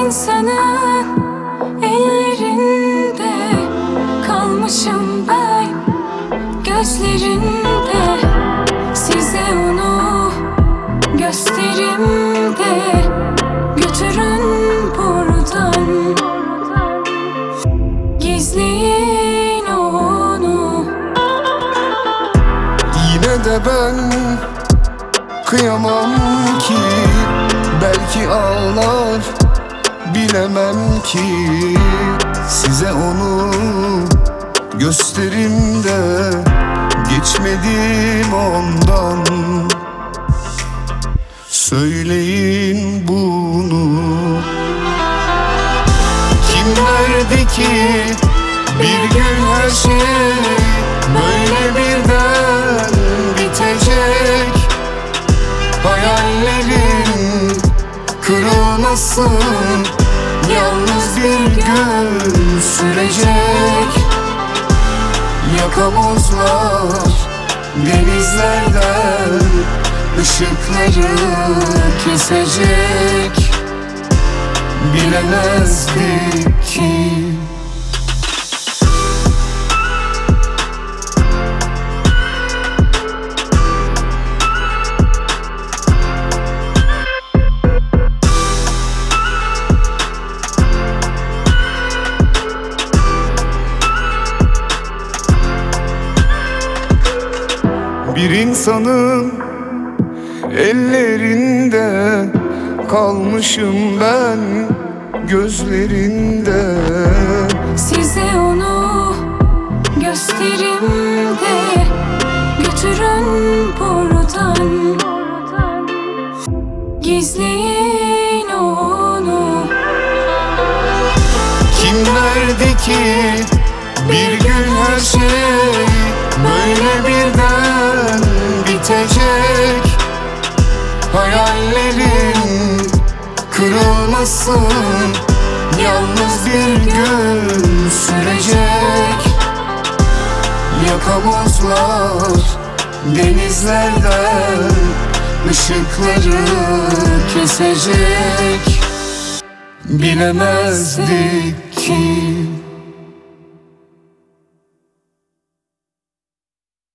insanın ellerinde kalmışım ben, gözlerinde. Size onu göstereyim de götürün buradan. Gizleyin onu. Yine de ben kıyamam ki, belki ağlar bilemem ki. Size onu gösterim de geçmedim ondan. Söyleyin bunu. Kim derdi ki bir gün her şey böyle birden bitecek? Hayallerin kırılmasın, yalnız bir gün sürecek. Yakamozlar denizlerden ışıkları kesecek. Bilemezdik ki. Bir insanın ellerinde kalmışım ben, gözlerinde. Size onu göstereyim de götürün buradan. Gizleyin onu. Kim derdi ki bir gün her şey böyle birden bitecek? Hayallerin kırılmasın, yalnız bir gün sürecek. Yakamozlar denizlerden ışıkları kesecek. Bilemezdik ki.